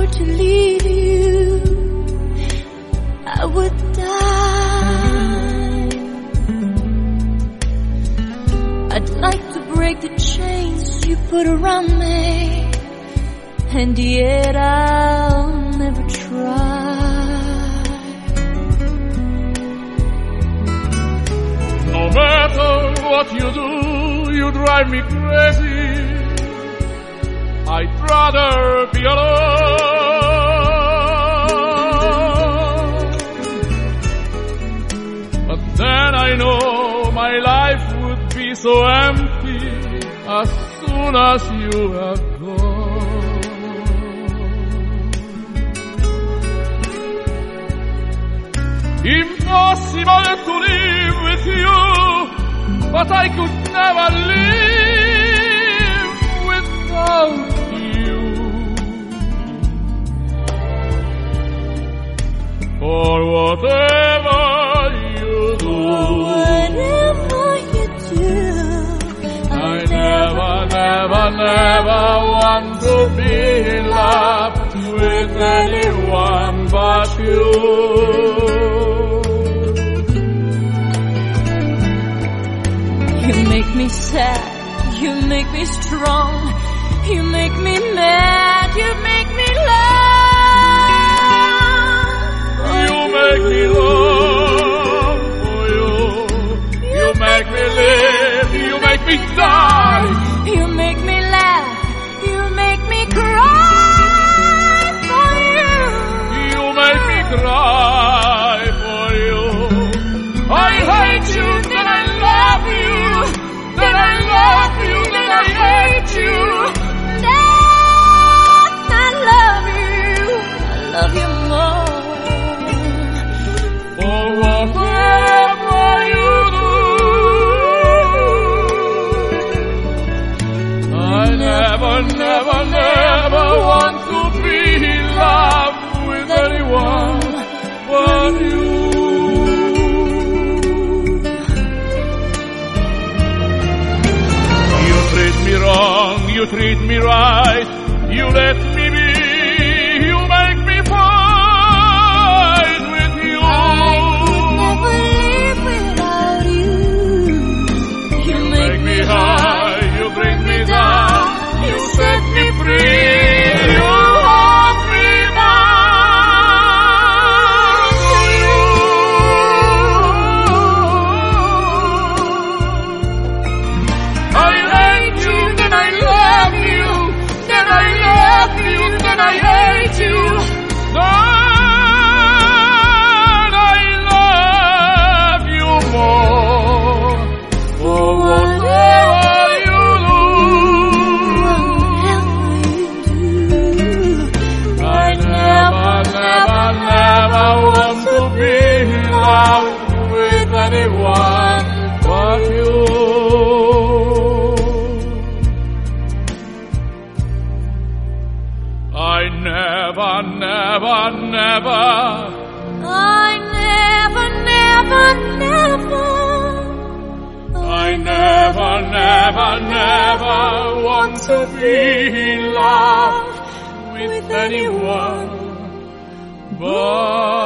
to leave you, I would die. I'd like to break the chains you put around me, and yet I'll never try. No matter what you do, you drive me crazy. I'd rather be alone. But then I know my life would be so empty as soon as you have gone. Impossible to live with you, but I could never live without you. For whatever you do, I never want to be in love with anyone but you. You make me sad, you make me strong, you make me mad, you make me love. You make me love for you. You make me live, you make me die. You make me laugh, you make me cry for you. You make me cry for you. I hate you, then I love you. Then I love you, then I hate you. Then I love you more. For whatever you do, I never want to be in love with anyone but you. Wrong, you treat me right, you let me be, you make me fight with you. I could never live without you. You make me high, you bring me down, you set me free, you hold me bound to you. I hate you, then I love you, then I love you, then I hate you. Then I love you more. For whatever you do, I never want to be in love with anyone but you. I never want to be in love with anyone but